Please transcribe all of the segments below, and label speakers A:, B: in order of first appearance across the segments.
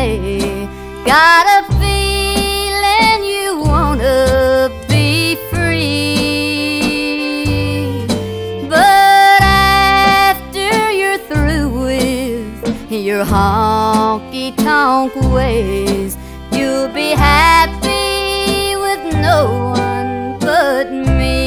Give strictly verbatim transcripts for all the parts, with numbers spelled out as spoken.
A: away. Got a feeling you wanna be free, but after you're through with your honky-tonk ways, you'll be happy with no one but me.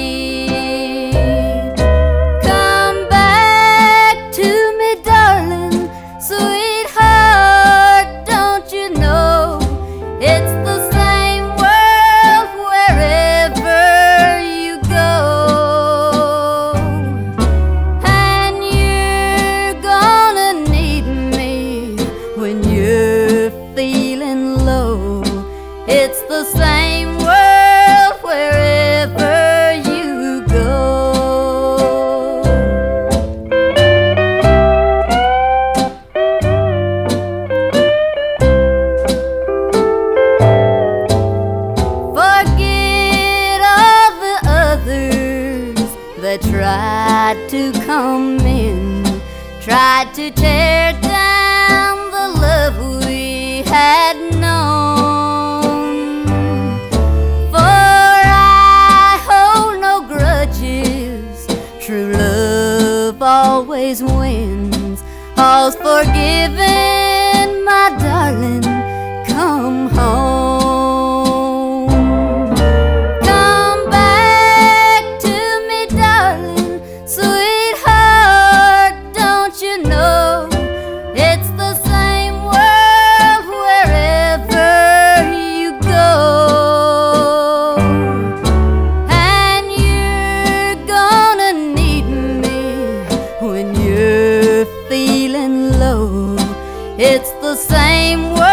A: Come back to me, darling, sweetheart, don't you know it's the same world wherever you go. And you're gonna need me when you're feeling low. It's the same world wherever you go. Forget all the others that tried to come in, tried to tear down the love we had known. For I hold no grudges, true love always wins. All's forgiven, my darling, come home. Come back to me, darling, sweetheart, don't you know it's the same world wherever you go. And you're gonna need me when you're feeling low. It's the same world